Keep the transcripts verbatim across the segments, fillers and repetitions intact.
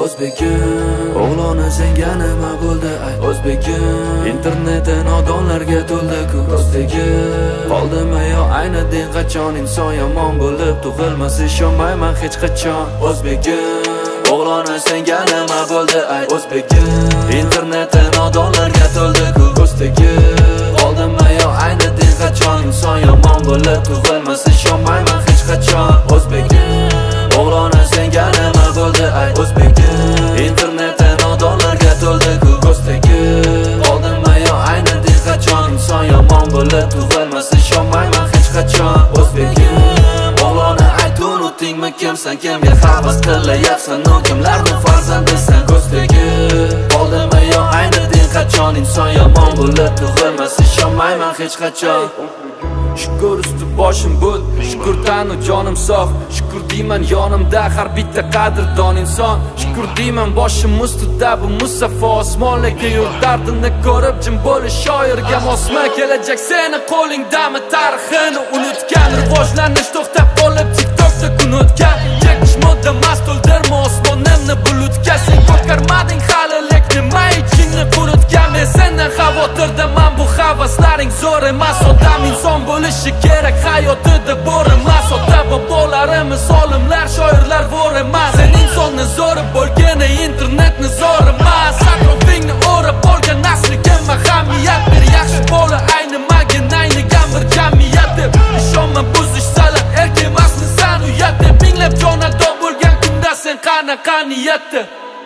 o'zbegim. O'g'lona senga nima bo'ldi ay o'zbegim. Interneti nodonlarga to'ldi-ku o'zbegim. Qoldimi yo ayni din qachon inson yomon bo'lib tug'ilmas ishonmayman hech qachon o'zbegim. O'g'lona senga nima bo'ldi ay o'zbegim. Interneti nodonlarga to'ldi-ku o'zbegim. Qoldimi yo ayni din qachon inson yomon bo'lib tug'ilmas ishonmayman hech qachon o'zbegim. O'g'lona senga nima bo'ldi ay o'zbegim. Interneti nodonlarga to'ldi-ku o'zbegim. Qoldimi yo ayni din qachon inson yomon bo'lib tug'ilmas ishonmayman hech qachon o'zbegim. O'g'lona ayt unutdingmi kimsan, kimga havas qilayapsan, u kimlarning farzandisan o'zbegim. Qoldimi yo ayni din qachon inson yomon bo'lib tug'ilmas ishonmayman hech qachon. Shukr usti boshim bud, shukr tanu jonim sog', shukr deyman yonimda har bitta qadrdon inson. Shukr deyman boshim ustida bu musaffo osmonlarga yo'l dardini ko'rib jim bo'lish shoirga mosma. Kelajak seni qo'lingdami, tarixini unutgan, rivojlanish to'xtab qolib TikTokda kun o'tgan. Chekish modda mast to'ldirma osmonimni bulutga. Sen ko'karmading hali lek nima ichingni qurutgan. Men sendan xavotirdaman, bu havaslaring zo'r emas. Odam inson bo'lishi kerak, hayotida bor emas. Ota bobolarimiz olimlar, shoirlar vor emas. Sen insonni zo'ri bo'lgani internetni zo'r emas. Atrofingni o'rab olgan nasliga ahamiyat ber. Yaxshi bola aynimagan aynigan bir jamiyat deb ishonma buzishsalar erk emasmisan uyat deb. Minglab jonadon bo'lgan kunda sen qanaqa niyatda.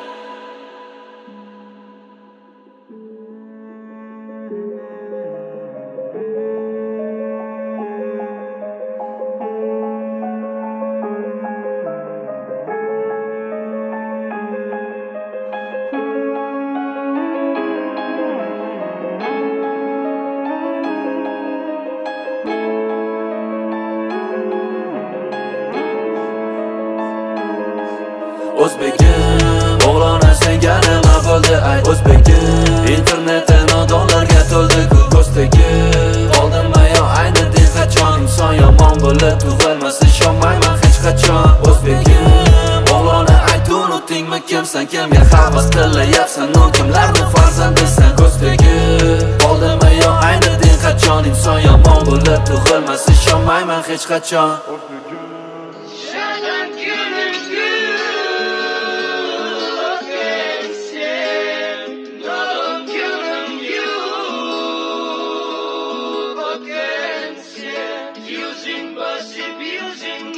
O'zbegim, o'g'lona senga nima bo'ldi ay o'zbegim. Interneti nodonlarga to'ldi-ku o'zbegim. Qoldimi yo ayni din qachon inson yomon bo'lib tug'ilmas ishonmayman hech qachon o'zbegim. O'g'lona ayt unutdingmi kimsan, kimga havas qilayapsan, u kimlarning farzandisan o'zbegim. Qoldimi yo ayni din qachon inson yomon bo'lib tug'ilmas ishonmayman hech qachon. Using,